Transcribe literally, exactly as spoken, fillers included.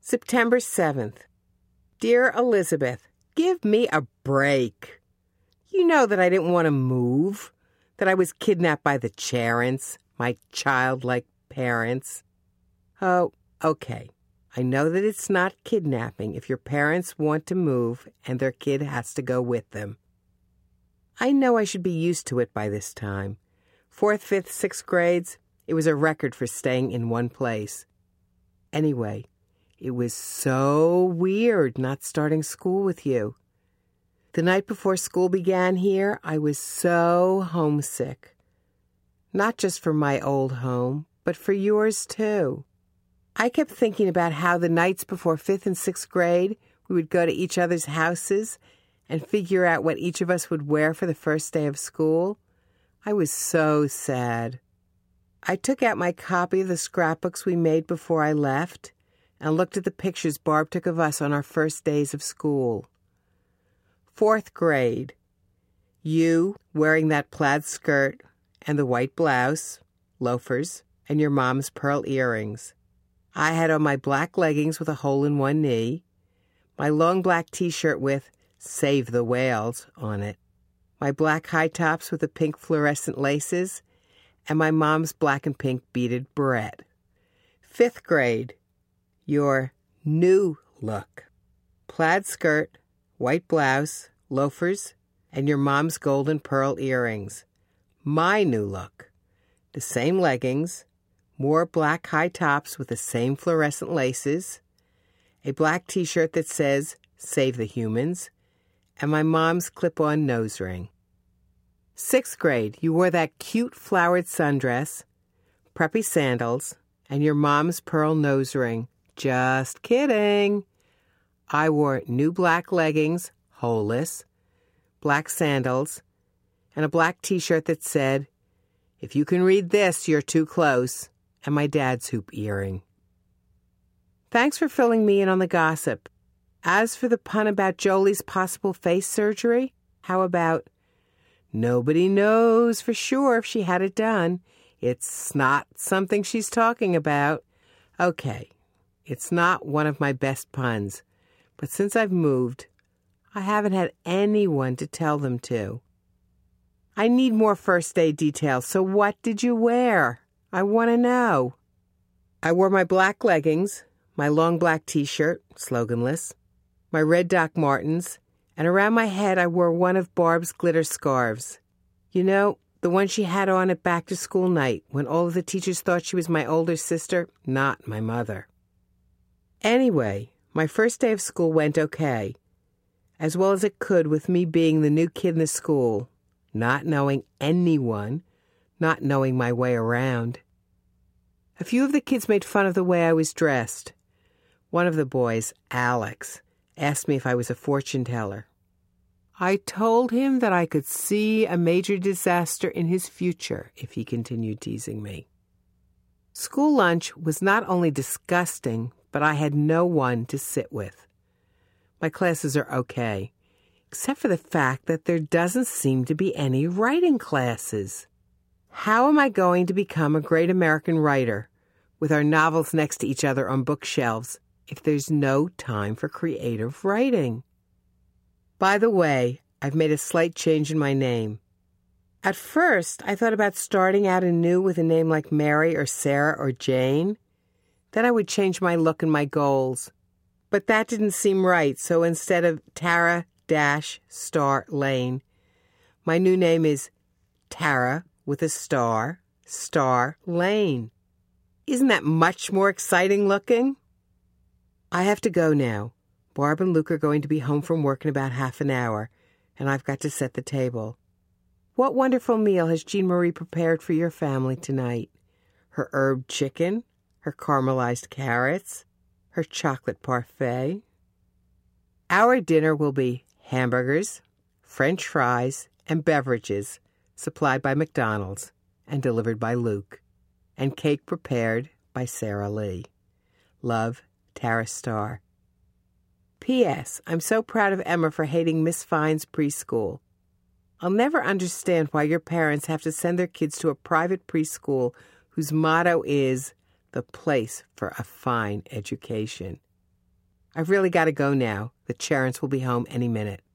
September seventh. Dear Elizabeth, give me a break. You know that I didn't want to move, that I was kidnapped by the Charents, my childlike parents. Oh, okay. I know that it's not kidnapping if your parents want to move and their kid has to go with them. I know I should be used to it by this time. Fourth, fifth, sixth grades, it was a record for staying in one place. Anyway, it was so weird not starting school with you. The night before school began here, I was so homesick. Not just for my old home, but for yours too. I kept thinking about how the nights before fifth and sixth grade, we would go to each other's houses and figure out what each of us would wear for the first day of school. I was so sad. I took out my copy of the scrapbooks we made before I left and looked at the pictures Barb took of us on our first days of school. Fourth grade. You wearing that plaid skirt and the white blouse, loafers, and your mom's pearl earrings. I had on my black leggings with a hole in one knee, my long black t-shirt with Save the Whales on it, my black high tops with the pink fluorescent laces, and my mom's black and pink beaded barrette. Fifth grade. Your new look. Plaid skirt, white blouse, loafers, and your mom's golden pearl earrings. My new look. The same leggings, more black high tops with the same fluorescent laces, a black t-shirt that says, Save the Humans, and my mom's clip-on nose ring. Sixth grade, you wore that cute flowered sundress, preppy sandals, and your mom's pearl nose ring. Just kidding. I wore new black leggings, holeless, black sandals, and a black t-shirt that said, If you can read this, you're too close, and my dad's hoop earring. Thanks for filling me in on the gossip. As for the pun about Jolie's possible face surgery, how about, nobody knows for sure if she had it done. It's not something she's talking about. Okay, it's not one of my best puns, but since I've moved, I haven't had anyone to tell them to. I need more first day details, so what did you wear? I want to know. I wore my black leggings, my long black t-shirt, sloganless, my red Doc Martens, and around my head I wore one of Barb's glitter scarves. You know, the one she had on at back-to-school night when all of the teachers thought she was my older sister, not my mother. Anyway, my first day of school went okay, as well as it could with me being the new kid in the school, not knowing anyone, not knowing my way around. A few of the kids made fun of the way I was dressed. One of the boys, Alex, asked me if I was a fortune teller. I told him that I could see a major disaster in his future if he continued teasing me. School lunch was not only disgusting, but I had no one to sit with. My classes are okay, except for the fact that there doesn't seem to be any writing classes. How am I going to become a great American writer with our novels next to each other on bookshelves if there's no time for creative writing? By the way, I've made a slight change in my name. At first, I thought about starting out anew with a name like Mary or Sarah or Jane. Then I would change my look and my goals. But that didn't seem right, so instead of Tara dash Star Lane, my new name is Tara with a star, Star Lane. Isn't that much more exciting looking? I have to go now. Barb and Luke are going to be home from work in about half an hour, and I've got to set the table. What wonderful meal has Jean Marie prepared for your family tonight? Her herb chicken, her caramelized carrots, her chocolate parfait. Our dinner will be hamburgers, French fries, and beverages supplied by McDonald's and delivered by Luke, and cake prepared by Sarah Lee. Love, Tara Star. P S. I'm so proud of Emma for hating Miss Fine's preschool. I'll never understand why your parents have to send their kids to a private preschool whose motto is the place for a fine education. I've really got to go now. The Charents will be home any minute.